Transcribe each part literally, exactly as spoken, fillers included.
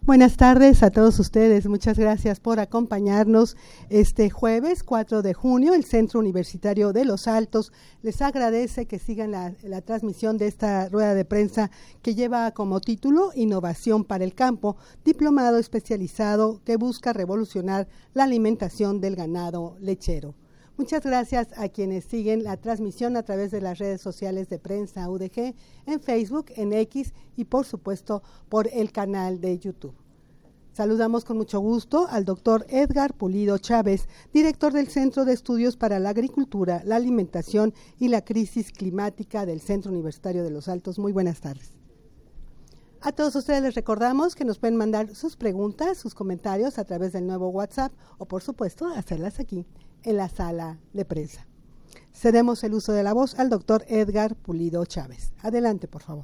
Buenas tardes a todos ustedes. Muchas gracias por acompañarnos este jueves cuatro de junio. El Centro Universitario de Los Altos les agradece que sigan la, la transmisión de esta rueda de prensa que lleva como título Innovación para el Campo, diplomado especializado que busca revolucionar la alimentación del ganado lechero. Muchas gracias a quienes siguen la transmisión a través de las redes sociales de Prensa U D G, en Facebook, en X y por supuesto por el canal de YouTube. Saludamos con mucho gusto al doctor Edgar Pulido Chávez, director del Centro de Estudios para la Agricultura, la Alimentación y la Crisis Climática del Centro Universitario de Los Altos. Muy buenas tardes. A todos ustedes les recordamos que nos pueden mandar sus preguntas, sus comentarios a través del nuevo WhatsApp o por supuesto hacerlas aquí en la sala de prensa. Cedemos el uso de la voz al doctor Edgar Pulido Chávez. Adelante, por favor.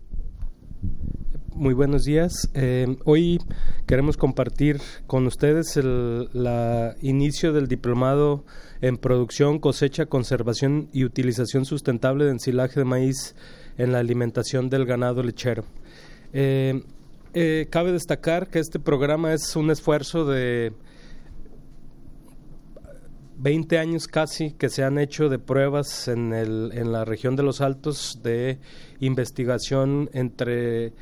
Muy buenos días. Eh, hoy queremos compartir con ustedes el la inicio del diplomado en producción, cosecha, conservación y utilización sustentable de ensilaje de maíz en la alimentación del ganado lechero. Eh, eh, cabe destacar que este programa es un esfuerzo de veinte años casi que se han hecho de pruebas en, el, en la región de Los Altos de investigación entre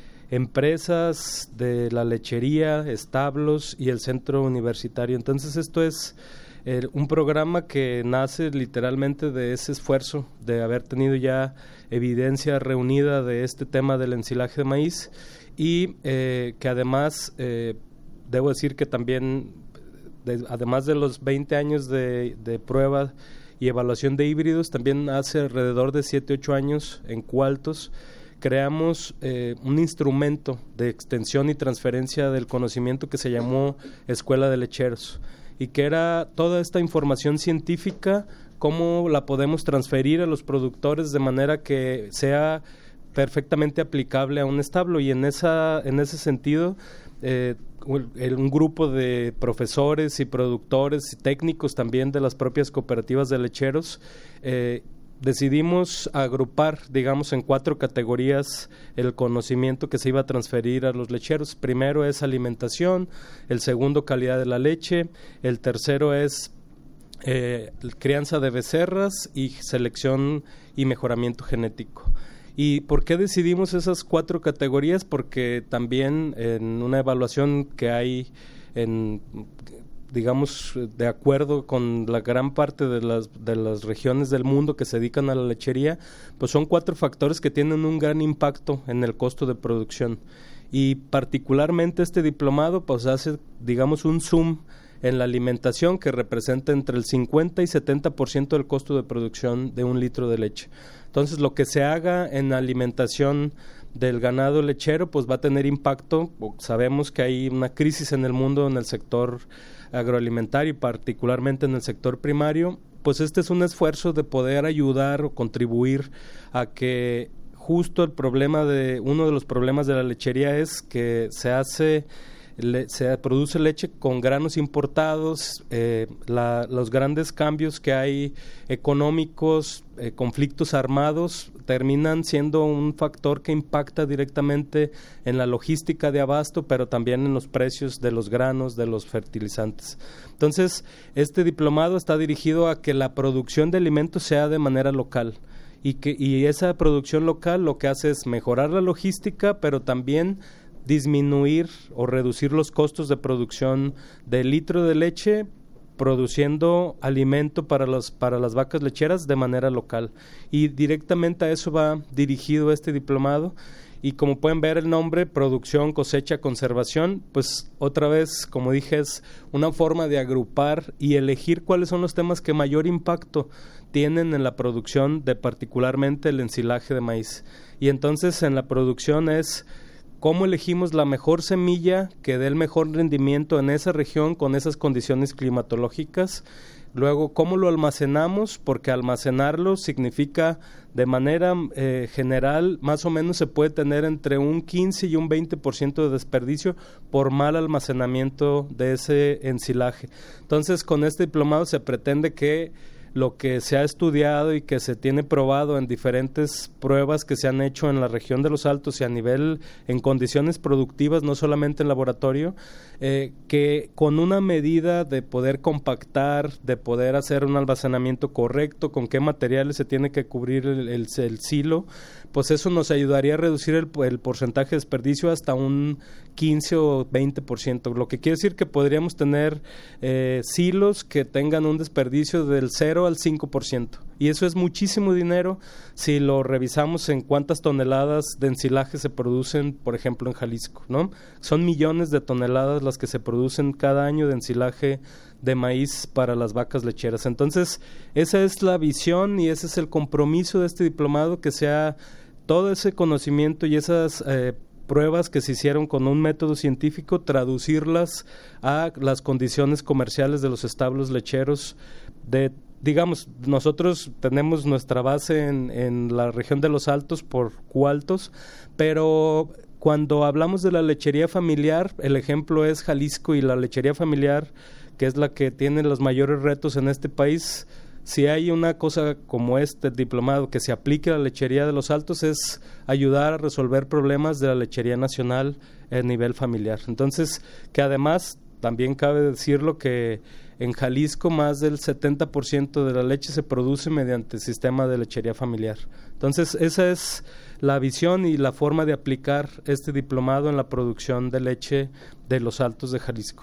empresas de la lechería, establos y el centro universitario. Entonces esto es eh, un programa que nace literalmente de ese esfuerzo de haber tenido ya evidencia reunida de este tema del ensilaje de maíz y eh, que además eh, debo decir que también De, además de los veinte años de, de prueba y evaluación de híbridos, también hace alrededor de siete, ocho años en Cualtos creamos eh, un instrumento de extensión y transferencia del conocimiento que se llamó Escuela de Lecheros y que era toda esta información científica, cómo la podemos transferir a los productores de manera que sea perfectamente aplicable a un establo y en, esa, en ese sentido eh, un grupo de profesores y productores y técnicos también de las propias cooperativas de lecheros eh, decidimos agrupar, digamos, en cuatro categorías el conocimiento que se iba a transferir a los lecheros. Primero es alimentación, el segundo calidad de la leche, el tercero es eh, crianza de becerras y selección y mejoramiento genético. ¿Y por qué decidimos esas cuatro categorías? Porque también en una evaluación que hay, en, digamos, de acuerdo con la gran parte de las, de las regiones del mundo que se dedican a la lechería, pues son cuatro factores que tienen un gran impacto en el costo de producción. Y particularmente este diplomado pues hace, digamos, un zoom en la alimentación que representa entre el cincuenta y setenta por ciento del costo de producción de un litro de leche. Entonces, lo que se haga en la alimentación del ganado lechero, pues va a tener impacto. Sabemos que hay una crisis en el mundo en el sector agroalimentario y particularmente en el sector primario. Pues este es un esfuerzo de poder ayudar o contribuir a que justo el problema de, uno de los problemas de la lechería es que se hace... Le, se produce leche con granos importados, eh, la, los grandes cambios que hay económicos, eh, conflictos armados, terminan siendo un factor que impacta directamente en la logística de abasto, pero también en los precios de los granos, de los fertilizantes. Entonces, este diplomado está dirigido a que la producción de alimentos sea de manera local. Y, que, y esa producción local lo que hace es mejorar la logística, pero también disminuir o reducir los costos de producción del litro de leche produciendo alimento para los para las vacas lecheras de manera local y directamente a eso va dirigido este diplomado y como pueden ver el nombre producción, cosecha, conservación, pues otra vez como dije es una forma de agrupar y elegir cuáles son los temas que mayor impacto tienen en la producción de particularmente el ensilaje de maíz y entonces en la producción es cómo elegimos la mejor semilla que dé el mejor rendimiento en esa región con esas condiciones climatológicas. Luego, cómo lo almacenamos, porque almacenarlo significa de manera eh, general, más o menos se puede tener entre un quince y un veinte por ciento de desperdicio por mal almacenamiento de ese ensilaje. Entonces, con este diplomado se pretende que lo que se ha estudiado y que se tiene probado en diferentes pruebas que se han hecho en la región de los Altos y a nivel, en condiciones productivas, no solamente en laboratorio, eh, que con una medida de poder compactar, de poder hacer un almacenamiento correcto, con qué materiales se tiene que cubrir el, el, el silo, pues eso nos ayudaría a reducir el, el porcentaje de desperdicio hasta un quince o veinte por ciento, lo que quiere decir que podríamos tener eh, silos que tengan un desperdicio del cero al cinco por ciento, y eso es muchísimo dinero si lo revisamos en cuántas toneladas de ensilaje se producen, por ejemplo, en Jalisco, ¿no? Son millones de toneladas las que se producen cada año de ensilaje de maíz para las vacas lecheras. Entonces, esa es la visión y ese es el compromiso de este diplomado, que sea todo ese conocimiento y esas eh, pruebas que se hicieron con un método científico, traducirlas a las condiciones comerciales de los establos lecheros. De, digamos, nosotros tenemos nuestra base en, en la región de los Altos por Cualtos, pero cuando hablamos de la lechería familiar, el ejemplo es Jalisco, y la lechería familiar, que es la que tiene los mayores retos en este país. Si hay una cosa como este diplomado que se aplique a la lechería de los Altos, es ayudar a resolver problemas de la lechería nacional a nivel familiar. Entonces, que además también cabe decirlo que en Jalisco más del setenta por ciento de la leche se produce mediante el sistema de lechería familiar. Entonces, esa es la visión y la forma de aplicar este diplomado en la producción de leche de los Altos de Jalisco.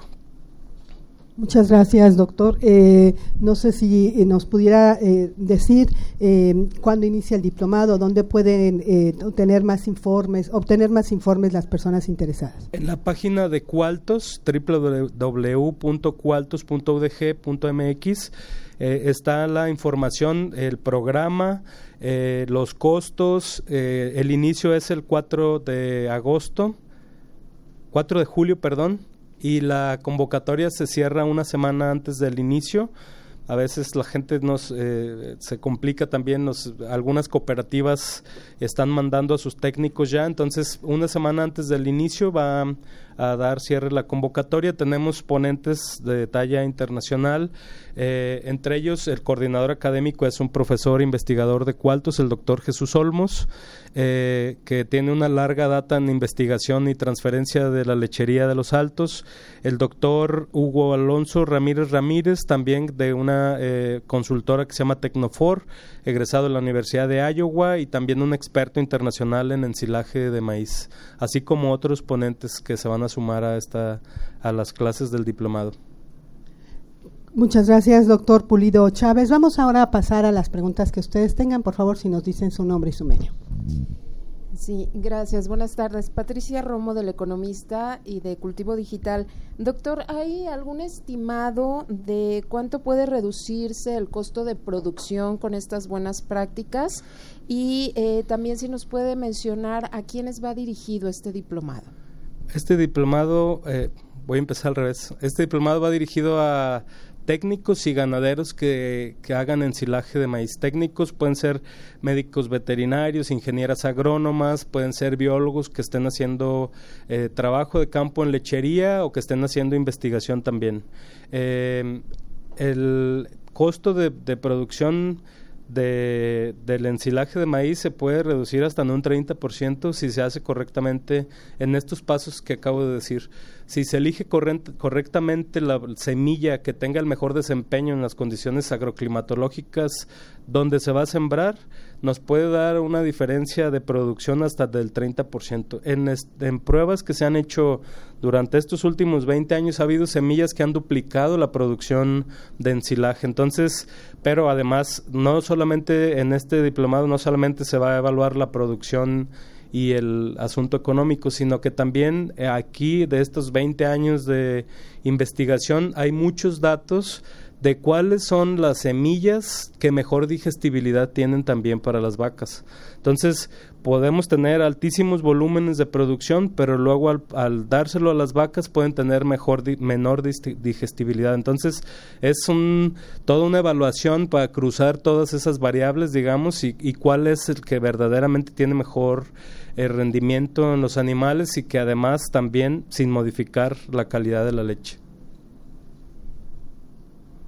Muchas gracias, doctor. Eh, no sé si nos pudiera eh, decir eh, cuándo inicia el diplomado, dónde pueden eh, obtener más informes, obtener más informes las personas interesadas. En la página de Cualtos, doble u doble u doble u punto cualtos punto u d g punto m x, eh, está la información, el programa, eh, los costos. Eh, el inicio es el cuatro de agosto, cuatro de julio, perdón. Y la convocatoria se cierra una semana antes del inicio. A veces la gente nos eh, se complica también, nos, algunas cooperativas están mandando a sus técnicos ya, entonces una semana antes del inicio va a, a dar cierre la convocatoria. Tenemos ponentes de talla internacional, eh, entre ellos el coordinador académico es un profesor investigador de Cualtos, el doctor Jesús Olmos, eh, que tiene una larga data en investigación y transferencia de la lechería de los Altos. El doctor Hugo Alonso Ramírez Ramírez, también de una Eh, consultora que se llama Tecnofor, egresado de la Universidad de Iowa, y también un experto internacional en ensilaje de maíz, así como otros ponentes que se van a sumar a esta a las clases del diplomado. Muchas gracias, doctor Pulido Chávez. Vamos ahora a pasar a las preguntas que ustedes tengan. Por favor, si nos dicen su nombre y su medio. Sí, gracias. Buenas tardes. Patricia Romo, del Economista y de Cultivo Digital. Doctor, ¿hay algún estimado de cuánto puede reducirse el costo de producción con estas buenas prácticas? Y eh, también si nos puede mencionar a quiénes va dirigido este diplomado. Este diplomado, eh, voy a empezar al revés. Este diplomado va dirigido a técnicos y ganaderos que, que hagan ensilaje de maíz. Técnicos pueden ser médicos veterinarios, ingenieras agrónomas, pueden ser biólogos que estén haciendo eh, trabajo de campo en lechería o que estén haciendo investigación también. Eh, el costo de, de producción de, del ensilaje de maíz se puede reducir hasta en un treinta por ciento si se hace correctamente en estos pasos que acabo de decir. Si se elige corrent, correctamente la semilla que tenga el mejor desempeño en las condiciones agroclimatológicas donde se va a sembrar, nos puede dar una diferencia de producción hasta del treinta por ciento. En, en pruebas que se han hecho durante estos últimos veinte años ha habido semillas que han duplicado la producción de ensilaje. Entonces, pero además, no solamente en este diplomado, no solamente se va a evaluar la producción y el asunto económico, sino que también eh, aquí de estos veinte años de investigación hay muchos datos de cuáles son las semillas que mejor digestibilidad tienen también para las vacas. Entonces, podemos tener altísimos volúmenes de producción, pero luego al, al dárselo a las vacas pueden tener mejor di, menor digestibilidad. Entonces, es un toda una evaluación para cruzar todas esas variables, digamos, y, y cuál es el que verdaderamente tiene mejor eh, rendimiento en los animales y que además también sin modificar la calidad de la leche.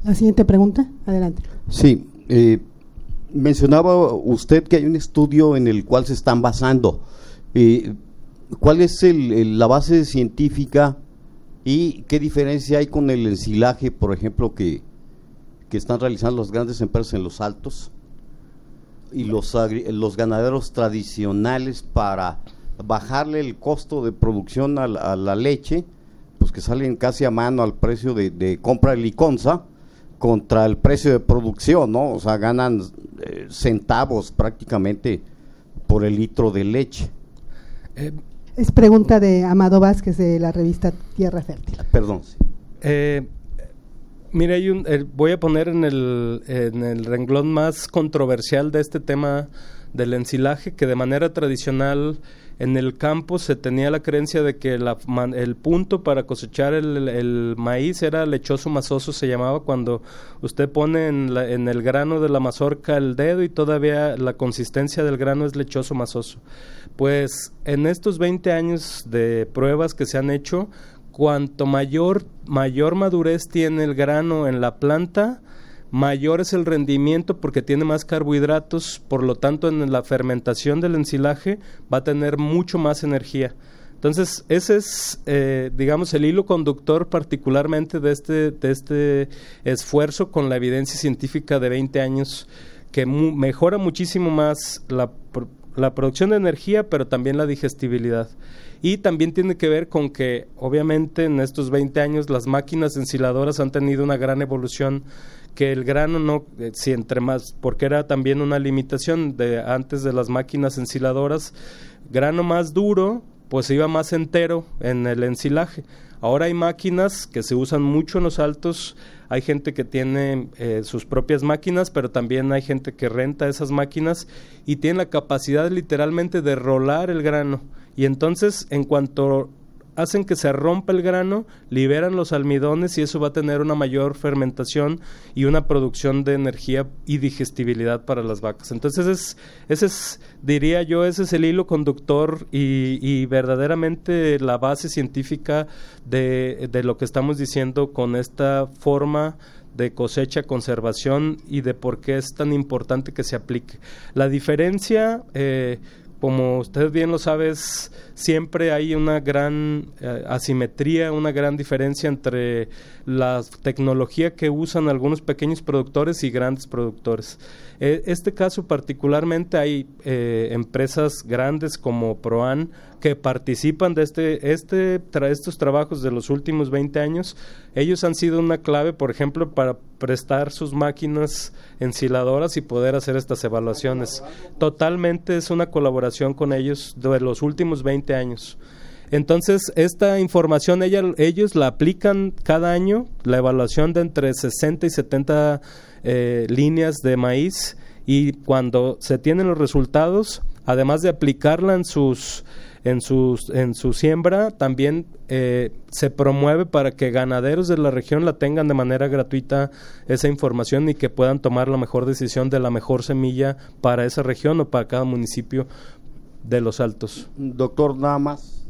La siguiente pregunta, adelante. Sí, eh, mencionaba usted que hay un estudio en el cual se están basando. Eh, ¿Cuál es el, el, la base científica y qué diferencia hay con el ensilaje, por ejemplo, que, que están realizando las grandes empresas en los Altos y los, los ganaderos tradicionales para bajarle el costo de producción a la, a la leche, pues que salen casi a mano al precio de, de compra de Liconza contra el precio de producción, ¿no? O sea, ganan eh, centavos prácticamente por el litro de leche. Eh, es pregunta de Amado Vázquez de la revista Tierra Fértil. Perdón. Sí. Eh, mire, hay un, eh, voy a poner en el, en el renglón más controversial de este tema del ensilaje, que de manera tradicional en el campo se tenía la creencia de que la, man, el punto para cosechar el, el maíz era lechoso masoso, se llamaba, cuando usted pone en, la, en el grano de la mazorca el dedo y todavía la consistencia del grano es lechoso masoso. Pues en estos veinte años de pruebas que se han hecho, cuanto mayor, mayor madurez tiene el grano en la planta, mayor es el rendimiento porque tiene más carbohidratos, por lo tanto en la fermentación del ensilaje va a tener mucho más energía. Entonces ese es, eh, digamos, el hilo conductor particularmente de este, de este esfuerzo con la evidencia científica de veinte años, que mu- mejora muchísimo más la, la producción de energía, pero también la digestibilidad. Y también tiene que ver con que, obviamente, en estos veinte años las máquinas ensiladoras han tenido una gran evolución, que el grano no, eh, si entre más, porque era también una limitación de antes de las máquinas ensiladoras, grano más duro, pues iba más entero en el ensilaje. Ahora hay máquinas que se usan mucho en los Altos, hay gente que tiene eh, sus propias máquinas, pero también hay gente que renta esas máquinas y tiene la capacidad literalmente de rolar el grano. Y entonces, en cuanto hacen que se rompa el grano, liberan los almidones y eso va a tener una mayor fermentación y una producción de energía y digestibilidad para las vacas. Entonces, es, ese es, diría yo, ese es el hilo conductor y, y verdaderamente la base científica de, de lo que estamos diciendo con esta forma de cosecha, conservación y de por qué es tan importante que se aplique. La diferencia, eh, como usted bien lo sabe, es, siempre hay una gran eh, asimetría, una gran diferencia entre la tecnología que usan algunos pequeños productores y grandes productores. Eh, este caso particularmente hay eh, empresas grandes como Proan que participan de este, este tra estos trabajos de los últimos veinte años. Ellos han sido una clave, por ejemplo, para prestar sus máquinas ensiladoras y poder hacer estas evaluaciones. Totalmente es una colaboración con ellos de los últimos veinte años. Entonces, esta información ella, ellos la aplican cada año, la evaluación de entre sesenta y setenta eh, líneas de maíz, y cuando se tienen los resultados, además de aplicarla en sus en sus en su siembra, también eh, se promueve para que ganaderos de la región la tengan de manera gratuita esa información y que puedan tomar la mejor decisión de la mejor semilla para esa región o para cada municipio de los Altos. Doctor, nada más.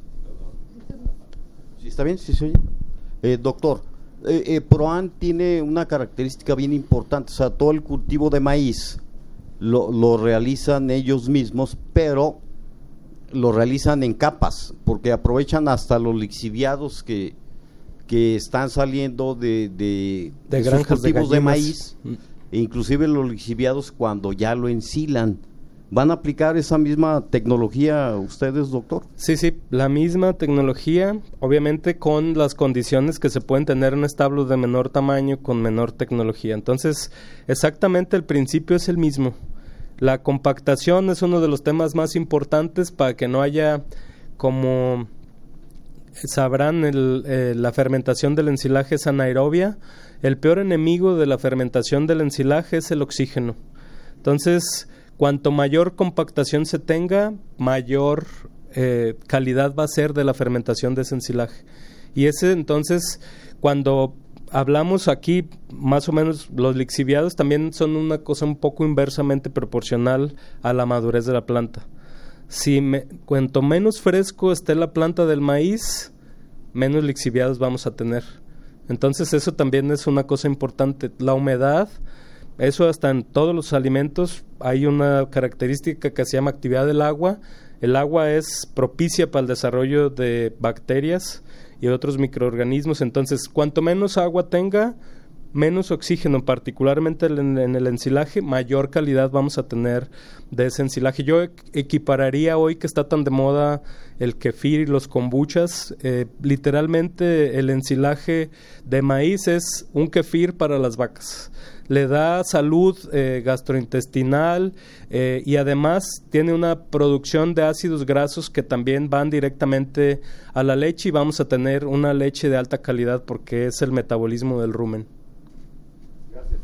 ¿Sí está bien? ¿Sí se oye? Eh, doctor, eh, eh, Proan tiene una característica bien importante, o sea, todo el cultivo de maíz lo, lo realizan ellos mismos, pero lo realizan en capas, porque aprovechan hasta los lixiviados que, que están saliendo de, de, de, de granjas sus cultivos de, de maíz, mm. e inclusive los lixiviados cuando ya lo ensilan. ¿Van a aplicar esa misma tecnología ustedes, doctor? Sí, sí, la misma tecnología, obviamente con las condiciones que se pueden tener en establos de menor tamaño con menor tecnología. Entonces, exactamente el principio es el mismo. La compactación es uno de los temas más importantes para que no haya, como sabrán, el, eh, la fermentación del ensilaje es anaerobia. El peor enemigo de la fermentación del ensilaje es el oxígeno. Entonces, cuanto mayor compactación se tenga, mayor eh, calidad va a ser de la fermentación de ese ensilaje. Y ese, entonces, cuando hablamos aquí, más o menos, los lixiviados también son una cosa un poco inversamente proporcional a la madurez de la planta. Si me, cuanto menos fresco esté la planta del maíz, menos lixiviados vamos a tener. Entonces eso también es una cosa importante. La humedad, eso hasta en todos los alimentos hay una característica que se llama actividad del agua. El agua es propicia para el desarrollo de bacterias y otros microorganismos. Entonces, cuanto menos agua tenga, menos oxígeno, particularmente en, en el ensilaje, mayor calidad vamos a tener de ese ensilaje. Yo equipararía hoy que está tan de moda el kefir y los kombuchas, eh, literalmente el ensilaje de maíz es un kefir para las vacas. Le da salud eh, gastrointestinal eh, y además tiene una producción de ácidos grasos que también van directamente a la leche y vamos a tener una leche de alta calidad porque es el metabolismo del rumen. Gracias.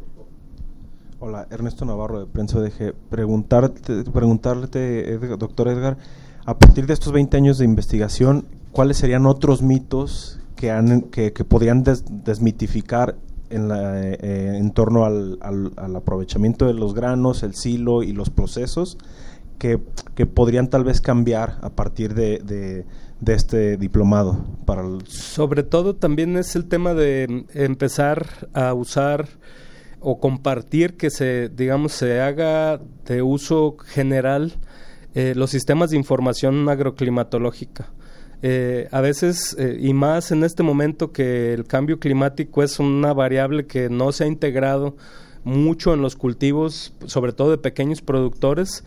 Hola, Ernesto Navarro de Prensa O D G. Preguntarte, preguntarte, doctor Edgar, a partir de estos veinte años de investigación, ¿cuáles serían otros mitos que, han, que, que podrían des, desmitificar en, la, eh, en torno al, al, al aprovechamiento de los granos, el silo y los procesos que, que podrían tal vez cambiar a partir de, de, de este diplomado? Para el... Sobre todo también es el tema de empezar a usar o compartir, que se, digamos, se haga de uso general eh, los sistemas de información agroclimatológica. Eh, a veces, eh, y más en este momento que el cambio climático es una variable que no se ha integrado mucho en los cultivos, sobre todo de pequeños productores.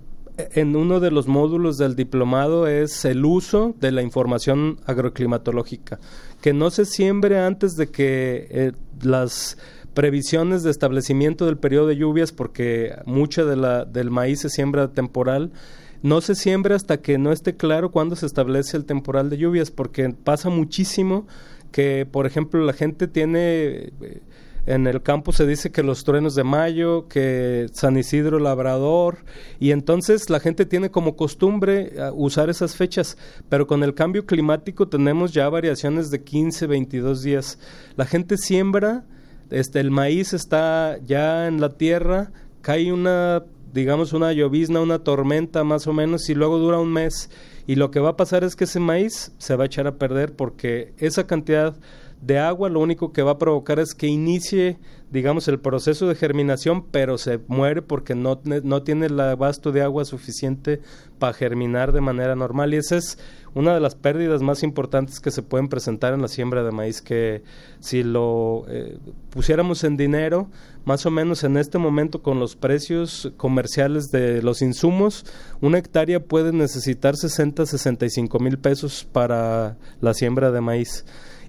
En uno de los módulos del diplomado es el uso de la información agroclimatológica, que no se siembre antes de que eh, las previsiones de establecimiento del periodo de lluvias, porque mucha de la, del maíz se siembra temporal. No se siembra hasta que no esté claro cuándo se establece el temporal de lluvias, porque pasa muchísimo que, por ejemplo, la gente tiene, en el campo se dice que los truenos de mayo, que San Isidro Labrador, y entonces la gente tiene como costumbre usar esas fechas, pero con el cambio climático tenemos ya variaciones de quince, veintidós días. La gente siembra, este, el maíz está ya en la tierra, cae una... digamos una llovizna, una tormenta más o menos, y luego dura un mes, y lo que va a pasar es que ese maíz se va a echar a perder, porque esa cantidad de agua lo único que va a provocar es que inicie, digamos, el proceso de germinación, pero se muere porque no, no tiene el abasto de agua suficiente para germinar de manera normal, y esa es una de las pérdidas más importantes que se pueden presentar en la siembra de maíz, que si lo eh, pusiéramos en dinero, más o menos en este momento con los precios comerciales de los insumos, una hectárea puede necesitar sesenta, sesenta y cinco mil pesos para la siembra de maíz.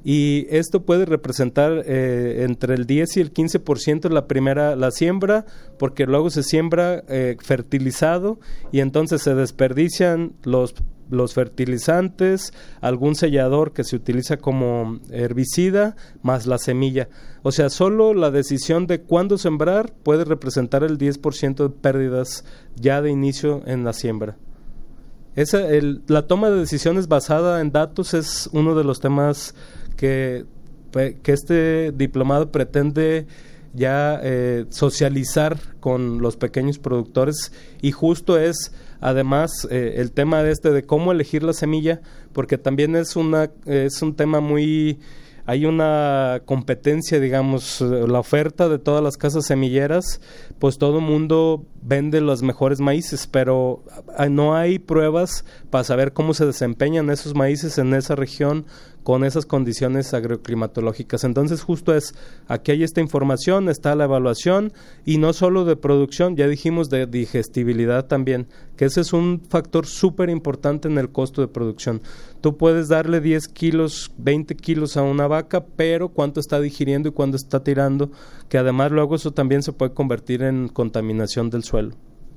Y esto puede representar eh, entre el diez y el quince por ciento la primera, la siembra, porque luego se siembra eh, fertilizado y entonces se desperdician los los fertilizantes, algún sellador que se utiliza como herbicida, más la semilla. O sea, solo la decisión de cuándo sembrar puede representar el diez por ciento de pérdidas ya de inicio en la siembra. Esa, el, la toma de decisiones basada en datos es uno de los temas que, que este diplomado pretende ya eh, socializar con los pequeños productores, y justo es además eh, el tema de este de cómo elegir la semilla, porque también es una es un tema muy, hay una competencia, digamos, la oferta de todas las casas semilleras, pues todo el mundo vende los mejores maíces, pero no hay pruebas para saber cómo se desempeñan esos maíces en esa región con esas condiciones agroclimatológicas. Entonces justo es, aquí hay esta información, está la evaluación, y no solo de producción, ya dijimos de digestibilidad también, que ese es un factor súper importante en el costo de producción. Tú puedes darle diez kilos, veinte kilos a una vaca, pero cuánto está digiriendo y cuánto está tirando, que además luego eso también se puede convertir en contaminación del suelo.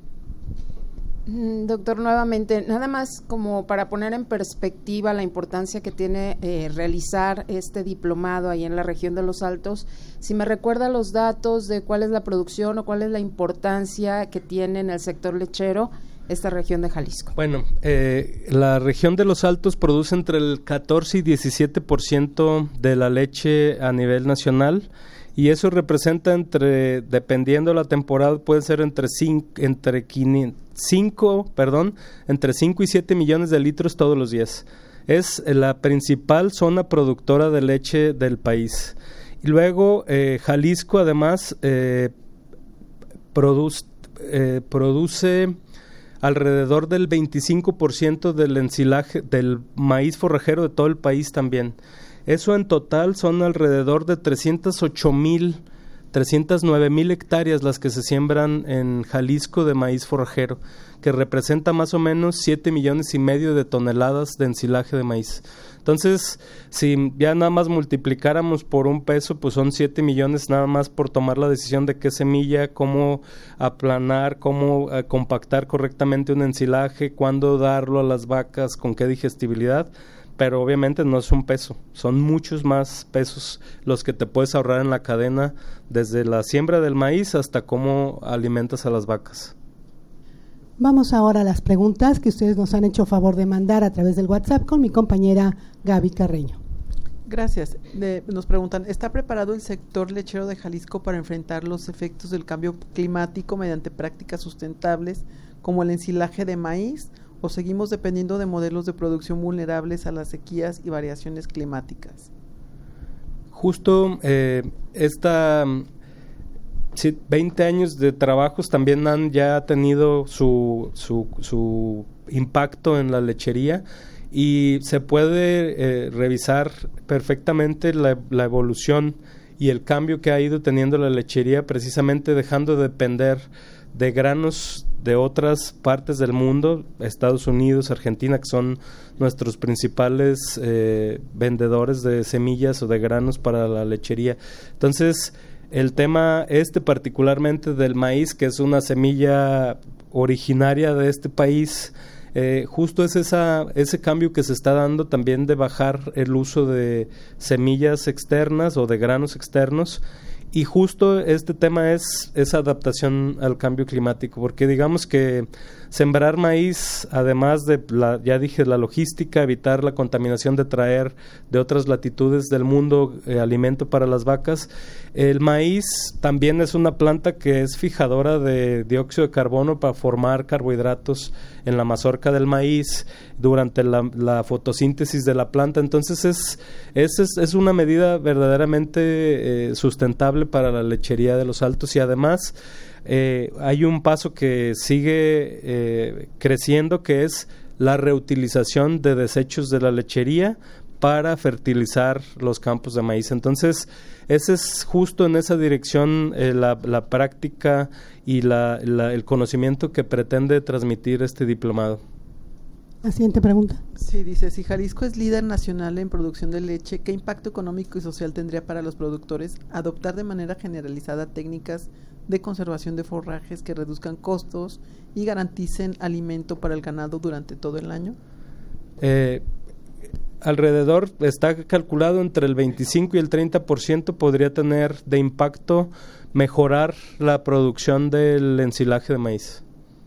Doctor, nuevamente, nada más como para poner en perspectiva la importancia que tiene eh, realizar este diplomado ahí en la región de Los Altos, si me recuerda los datos de cuál es la producción o cuál es la importancia que tiene en el sector lechero esta región de Jalisco. Bueno, eh, la región de Los Altos produce entre el catorce y diecisiete por ciento de la leche a nivel nacional, y eso representa entre, dependiendo la temporada, puede ser entre cinco, entre quinientos, cinco, perdón, entre cinco y siete millones de litros todos los días. es la principal zona productora de leche del país. Y luego eh, Jalisco además eh, produce, eh, produce alrededor del veinticinco por ciento del ensilaje del maíz forrajero de todo el país también. Eso en total son alrededor de trescientos ocho mil, trescientos nueve mil hectáreas las que se siembran en Jalisco de maíz forrajero, que representa más o menos siete millones y medio de toneladas de ensilaje de maíz. Entonces, si ya nada más multiplicáramos por un peso, pues son siete millones nada más por tomar la decisión de qué semilla, cómo aplanar, cómo eh, compactar correctamente un ensilaje, cuándo darlo a las vacas, con qué digestibilidad. Pero obviamente no es un peso, son muchos más pesos los que te puedes ahorrar en la cadena, desde la siembra del maíz hasta cómo alimentas a las vacas. Vamos ahora a las preguntas que ustedes nos han hecho favor de mandar a través del WhatsApp con mi compañera Gaby Carreño. Gracias. De, nos preguntan, ¿está preparado el sector lechero de Jalisco para enfrentar los efectos del cambio climático mediante prácticas sustentables como el ensilaje de maíz, o seguimos dependiendo de modelos de producción vulnerables a las sequías y variaciones climáticas? Justo eh, esta sí, veinte años de trabajos también han ya tenido su, su, su impacto en la lechería, y se puede eh, revisar perfectamente la, la evolución y el cambio que ha ido teniendo la lechería, precisamente dejando de depender de granos de otras partes del mundo, Estados Unidos, Argentina, que son nuestros principales eh, vendedores de semillas o de granos para la lechería. Entonces, el tema este particularmente del maíz, que es una semilla originaria de este país, eh, justo es esa, ese cambio que se está dando también de bajar el uso de semillas externas o de granos externos. Y justo este tema es esa adaptación al cambio climático, porque digamos que sembrar maíz, además de, la, ya dije, la logística, evitar la contaminación de traer de otras latitudes del mundo eh, alimento para las vacas, el maíz también es una planta que es fijadora de dióxido de carbono para formar carbohidratos en la mazorca del maíz durante la, la fotosíntesis de la planta. Entonces es, es, es, es una medida verdaderamente eh, sustentable para la lechería de Los Altos, y además eh, hay un paso que sigue eh, creciendo, que es la reutilización de desechos de la lechería para fertilizar los campos de maíz. Entonces, ese es justo en esa dirección eh, la, la práctica y la, la, el conocimiento que pretende transmitir este diplomado. La siguiente pregunta. Sí, dice, si Jalisco es líder nacional en producción de leche, ¿qué impacto económico y social tendría para los productores adoptar de manera generalizada técnicas de conservación de forrajes que reduzcan costos y garanticen alimento para el ganado durante todo el año? Eh, alrededor, está calculado entre el veinticinco y el treinta por ciento podría tener de impacto mejorar la producción del ensilaje de maíz.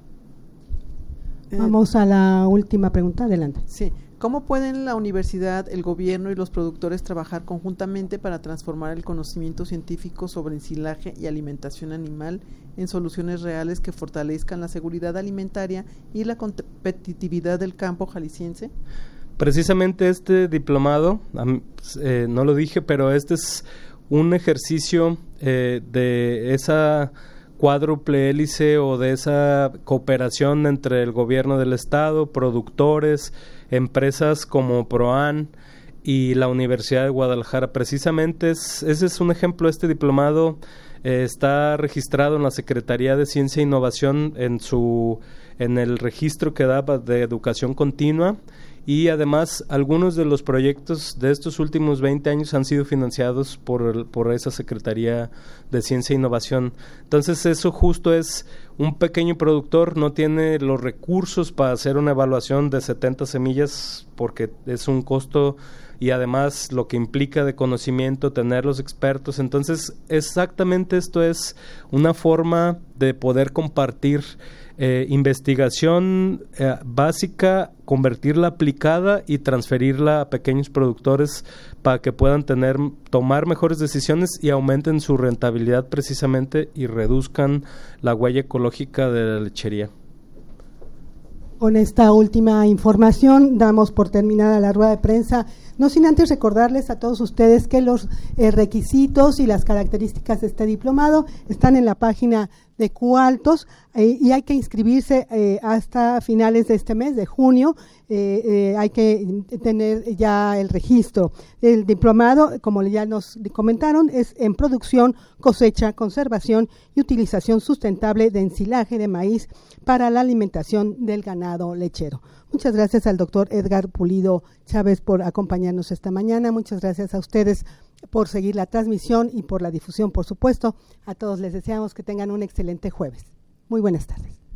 Vamos a la última pregunta, adelante. Sí, ¿cómo pueden la universidad, el gobierno y los productores trabajar conjuntamente para transformar el conocimiento científico sobre ensilaje y alimentación animal en soluciones reales que fortalezcan la seguridad alimentaria y la competitividad del campo jalisciense? Precisamente este diplomado, eh, no lo dije, pero este es un ejercicio eh, de esa cuádruple hélice o de esa cooperación entre el gobierno del estado, productores, empresas como ProAn y la Universidad de Guadalajara. Precisamente es, ese es un ejemplo. Este diplomado eh, está registrado en la Secretaría de Ciencia e Innovación en su en el registro que daba de educación continua, y además algunos de los proyectos de estos últimos veinte años han sido financiados por, por esa Secretaría de Ciencia e Innovación. Entonces eso justo es, un pequeño productor no tiene los recursos para hacer una evaluación de setenta semillas porque es un costo, y además lo que implica de conocimiento, tener los expertos. Entonces exactamente esto es una forma de poder compartir Eh, investigación eh, básica, convertirla aplicada y transferirla a pequeños productores para que puedan tener tomar mejores decisiones y aumenten su rentabilidad precisamente y reduzcan la huella ecológica de la lechería. Con esta última información damos por terminada la rueda de prensa, no sin antes recordarles a todos ustedes que los eh, requisitos y las características de este diplomado están en la página de Cualtos eh, y hay que inscribirse eh, hasta finales de este mes, de junio. Eh, eh, hay que tener ya el registro. El diplomado, como ya nos comentaron, es en producción, cosecha, conservación y utilización sustentable de ensilaje de maíz para la alimentación del ganado lechero. Muchas gracias al doctor Edgar Pulido Chávez por acompañarnos esta mañana. Muchas gracias a ustedes por seguir la transmisión y por la difusión, por supuesto. A todos les deseamos que tengan un excelente jueves. Muy buenas tardes.